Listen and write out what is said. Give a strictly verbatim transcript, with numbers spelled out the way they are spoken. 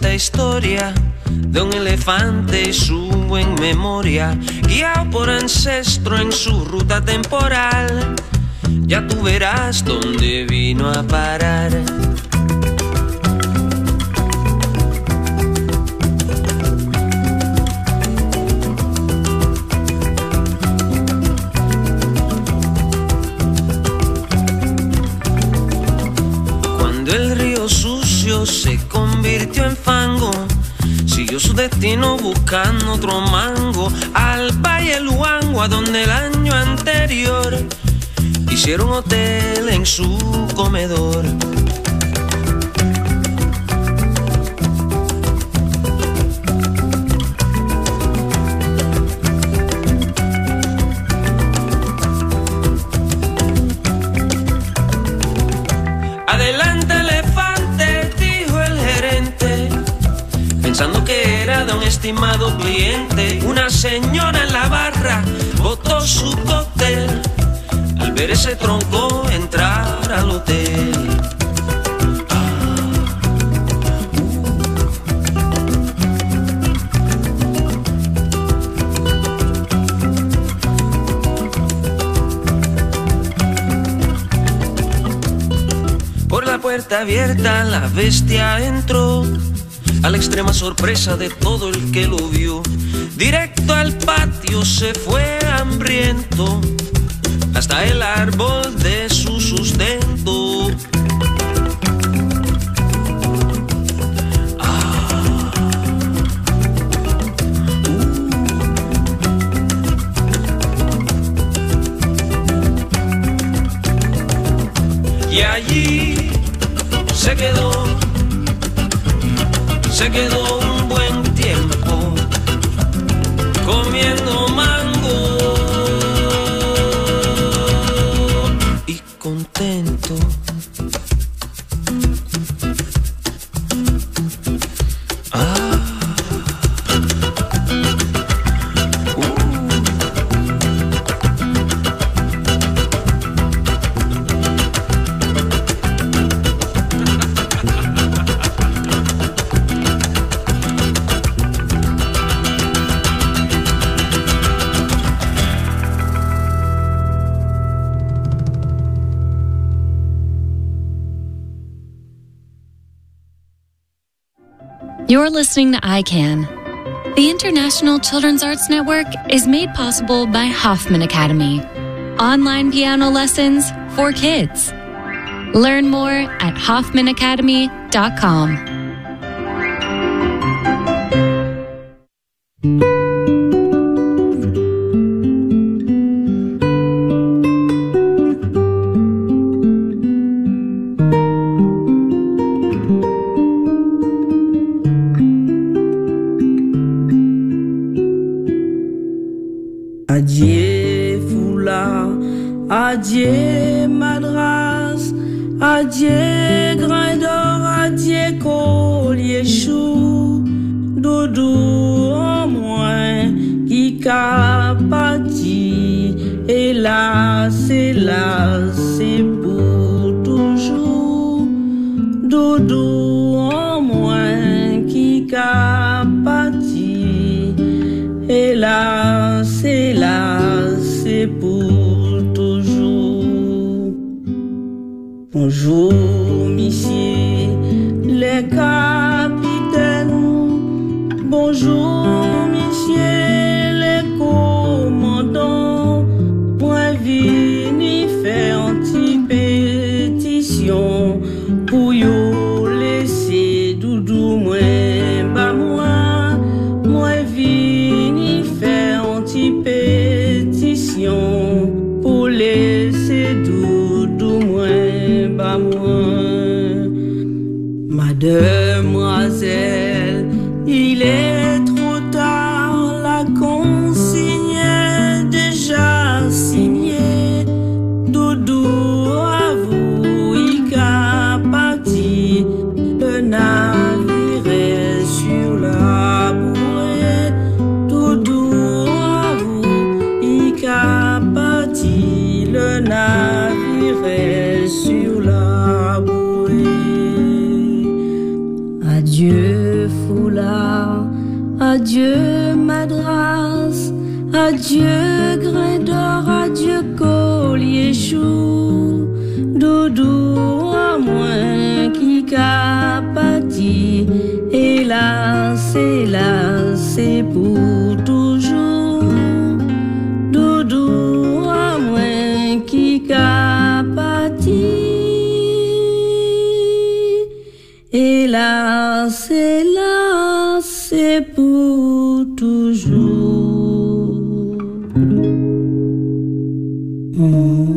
esta historia de un elefante y su buen memoria, guiado por ancestro en su ruta temporal. Ya tú verás dónde vino a parar. Cuando el río sucio se convirtió en fango, siguió su destino buscando otro mango, al Valle Luango, a donde el año anterior hicieron hotel en su comedor. Adelante, elefante, dijo el gerente, pensando que era de un estimado cliente. Una señora en la barra botó su cóctel al ver ese tronco entrar al hotel. Por la puerta abierta la bestia entró, a la extrema sorpresa de todo el que lo vio. Directo al patio se fue hambriento, hasta el árbol de su sustento. Ah. Uh. Y allí se quedó, se quedó un buen tiempo comiendo mango y contento. Ah. You're listening to I CAN. The International Children's Arts Network is made possible by Hoffman Academy, online piano lessons for kids. Learn more at hoffman academy dot com. Adieu foulard, adieu madras, adieu grain d'or, adieu collier chou, doudou en moins qui qu'a parti, hélas, hélas, c'est pour toujours, doudou en moins qui qu'a parti, hélas, hélas, c'est pour toujours. Bonjour, messieurs les capitaines. Bonjour, messieurs les commandants. Moi, vini faire une petite pétition pour yo laisser doudou moins bas moi. Moi, vini faire une petite pétition pour laisser doudou moins bas moi. Mademoiselle, il est trop tard, la consigne est déjà signée. Doudou à vous, il a parti, le navire est sur la bouée. Doudou à vous, il a parti, le navire est sur la bouée. Adieu. Adieu foulard, adieu madras, adieu grain d'or, adieu collier chou. Doudou à moins qui capati, hélas, hélas, c'est pour toujours. Doudou à moins qui capati, hélas, hélas, c'est pour toujours. Mm.